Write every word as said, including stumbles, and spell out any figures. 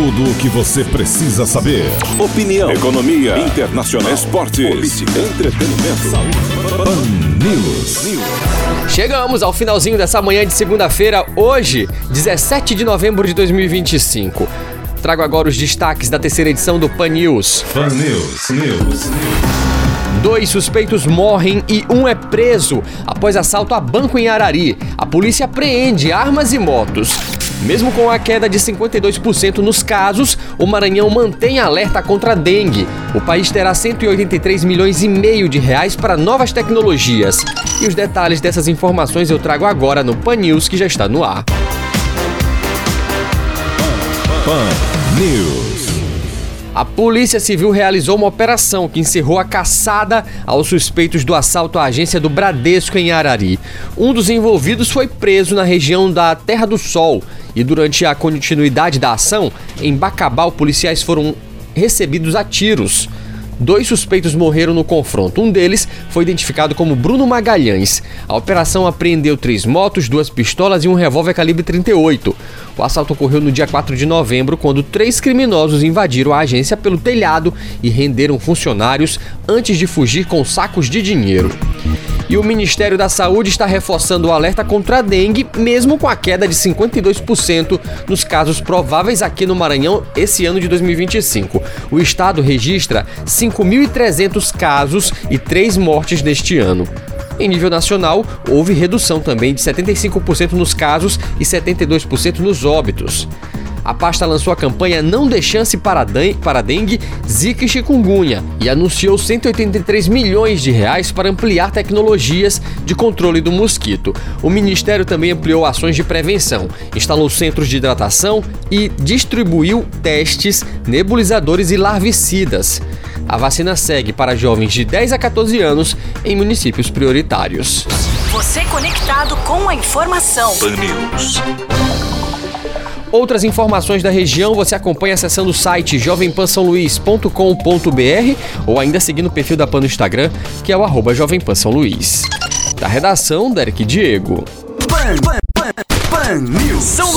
Tudo o que você precisa saber. Opinião, economia, internacional, esportes, política, entretenimento, saúde. Pan News. Chegamos ao finalzinho dessa manhã de segunda-feira, hoje, dezessete de novembro de dois mil e vinte e cinco. Trago agora os destaques da terceira edição do Pan News. Pan News. News. Dois suspeitos morrem e um é preso após assalto a banco em Arari. A polícia apreende armas e motos. Mesmo com a queda de cinquenta e dois por cento nos casos, o Maranhão mantém alerta contra a dengue. O país terá cento e oitenta e três milhões e meio de reais para novas tecnologias. E os detalhes dessas informações eu trago agora no Pan News, que já está no ar. Pan News. A Polícia Civil realizou uma operação que encerrou a caçada aos suspeitos do assalto à agência do Bradesco em Arari. Um dos envolvidos foi preso na região da Terra do Sol e durante a continuidade da ação, em Bacabal, policiais foram recebidos a tiros. Dois suspeitos morreram no confronto. Um deles foi identificado como Bruno Magalhães. A operação apreendeu três motos, duas pistolas e um revólver calibre trinta e oito. O assalto ocorreu no dia quatro de novembro, quando três criminosos invadiram a agência pelo telhado e renderam funcionários antes de fugir com sacos de dinheiro. E o Ministério da Saúde está reforçando o alerta contra a dengue, mesmo com a queda de cinquenta e dois por cento nos casos prováveis aqui no Maranhão esse ano de dois mil e vinte e cinco. O estado registra cinco mil e trezentos casos e três mortes neste ano. Em nível nacional, houve redução também de setenta e cinco por cento nos casos e setenta e dois por cento nos óbitos. A pasta lançou a campanha Não Dê Chance para a Dengue, Zika e Chikungunya e anunciou cento e oitenta e três milhões de reais para ampliar tecnologias de controle do mosquito. O Ministério também ampliou ações de prevenção, instalou centros de hidratação e distribuiu testes, nebulizadores e larvicidas. A vacina segue para jovens de dez a quatorze anos em municípios prioritários. Você conectado com a informação. Pan News. Outras informações da região você acompanha acessando o site jovem pan são luís ponto com ponto br ou ainda seguindo o perfil da Pan no Instagram, que é o arroba jovem pan são luís. Da redação, Derek Diego. Pan, Pan, Pan, Pan News. São